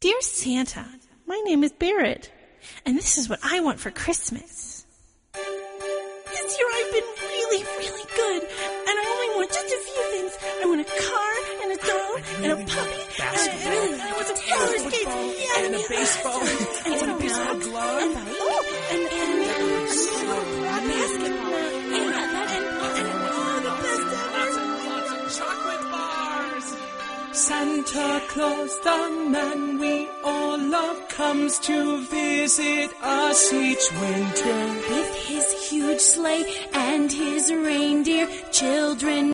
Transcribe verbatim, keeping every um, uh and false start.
Dear Santa, my name is Barrett, and this is what I want for Christmas. This year I've been really, really good, and I only want just a few things. I want a car, and a doll, and a puppy, and I really I want some roller skates, yeah, and a baseball, and some baseball glove, and, oh, and, and, and, and a basketball, and, and, and, and, oh, the best ever. Lots and lots of chocolate bars. Santa Claus, the man we all love, comes to visit us each winter. With his huge sleigh and his reindeer, children